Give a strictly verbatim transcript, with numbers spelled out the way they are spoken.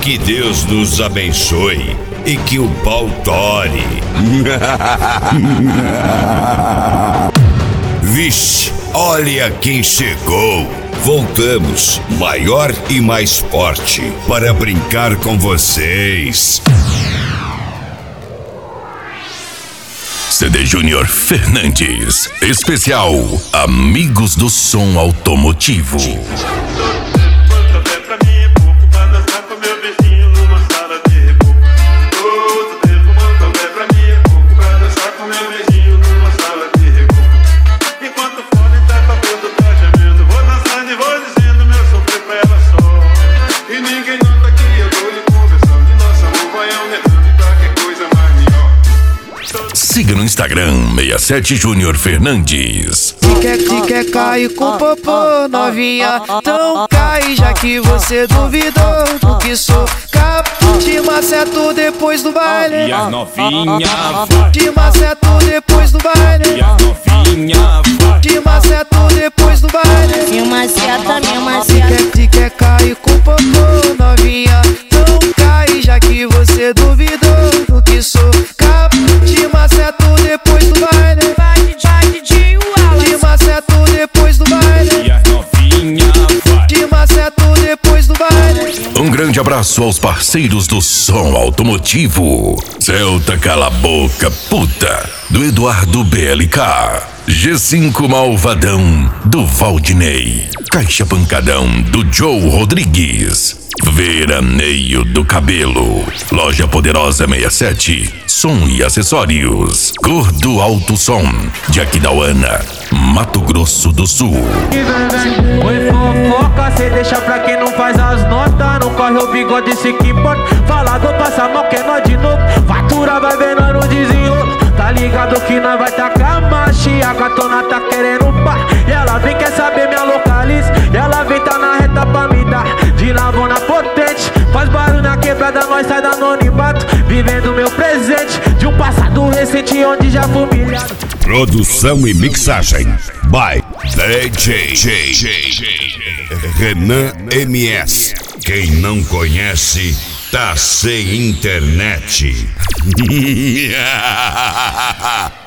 Que Deus nos abençoe e que o pau tore. Vixe, olha quem chegou. Voltamos, maior e mais forte, para brincar com vocês. C D Júnior Fernandes, especial Amigos do Som Automotivo. Siga no Instagram sessenta e sete Júnior Fernandes. Se quer, se quer cair com popô, novinha, então cai, já que você duvidou do que sou. Capo, te maceto depois do baile. E as novinha, te maceto depois do baile. e as novinha, te maceto depois do baile. Me maceta, me Se maceta. quer, se quer cair com popô, novinha, então cai, já que você duvidou do que sou. Capo, te maceto depois do baile. Vai, vai, D J Wallace. Te maceto depois do baile. e as novinha, Te maceto depois do baile. Um grande abraço aos parceiros do som automotivo. Celta Cala Boca Puta, do Eduardo B L K. G cinco Malvadão, do Valdinei. Caixa Pancadão, do Joe Rodrigues. Veraneio do Cabelo. Loja Poderosa sessenta e sete, som e acessórios. Gordo Alto Som, de Aquidauana, Mato Grosso do Sul. Oi, fofoca, cê deixa pra quem não faz as notas. Não corre o bigode, esse que importa. Falador passa a mão que é nós de novo. Fatura vai vendo no desenrolo. Tá ligado que nós vai tacar marcha. A gatona tá querendo pá. E ela vem, quer saber minha localiza. E ela vem, tá na reta pra me dar. De lavona potente, faz barulho na quebrada, nós sai da anonimato. Vivendo meu presente, de um passado recente onde já fui humilhado. Produção e mixagem by D J Renan M S. Quem não conhece, tá sem internet.